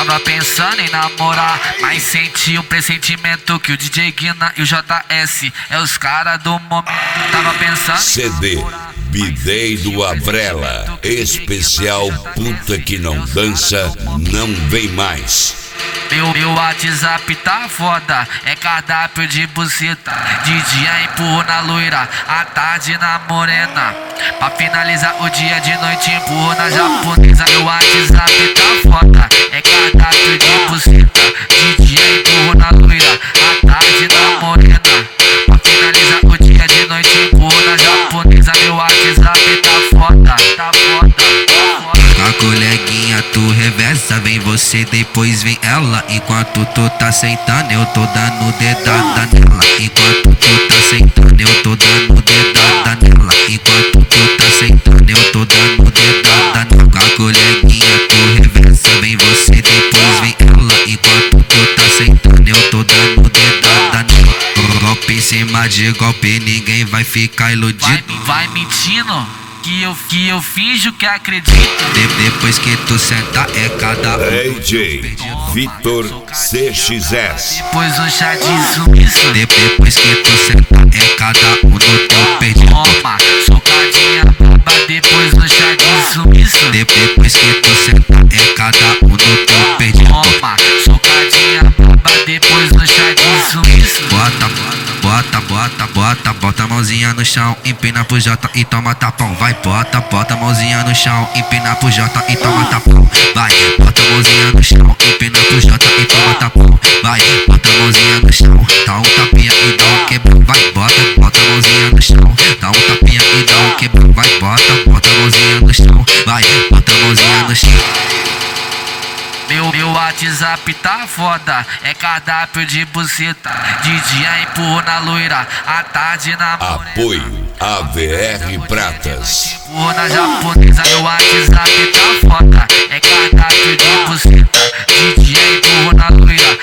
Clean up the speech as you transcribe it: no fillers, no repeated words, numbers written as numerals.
Continua pensando em namorar, mas senti um pressentimento que o DJ Guina e o JS é os cara do momento. Tava pensando em CD namorar, Bidei do Avrela, especial puta que não dança, não vem mais. Meu WhatsApp tá foda, é cardápio de buceta. De dia empurro na loira, à tarde na morena. Pra finalizar o dia, de noite empurro na japonesa. Meu WhatsApp tá foda, é cardápio de buceta. De dia empurro na loira, à tarde na morena. Pra finalizar o dia, de noite empurro na japonesa. Meu WhatsApp tá foda, tá foda. A coleguinha tu reversa, vem você, depois vem ela. Enquanto tu tá sentando, eu tô dando dedada nela. Enquanto tu tá sentando, eu tô dando dedada nela. Enquanto tu tá sentando, eu tô dando dedada nela. A coleguinha tu reversa, vem você, depois vem ela. Enquanto tu tá sentando, eu tô dando dedada nela. Golpe em cima de golpe, ninguém vai ficar iludido. Vai mentindo que eu finjo que acredito. Depois que tu senta é cada DJ Vitor CXS. Depois um chá de sumiço. Depois que tu senta é cada no teu perdido. Toma, socadinha baba. Depois um chá de sumiço. Depois que tu senta é cada no teu perdido. Toma, socadinha baba. Depois um chá de sumiço. Bota a mãozinha no chão, empina pro J e toma tapão. Vai, bota a mãozinha no chão, empina pro J e toma tapão. Vai, bota a mãozinha no chão, empina pro J e toma tapão. Vai, bota a mãozinha no chão, dá um tapinha e dá um quebrão. Vai, bota a mãozinha no chão, dá um tapinha e dá um quebrão. Vai, bota a mãozinha no chão, vai, bota a mãozinha no chão. Meu WhatsApp tá foda, é cardápio de buceta. De dia empurro na loira, à tarde na morena. Apoio AVR Pratas. Empurro na japonesa. Meu WhatsApp tá foda, é cardápio de buceta. De dia empurro na loira,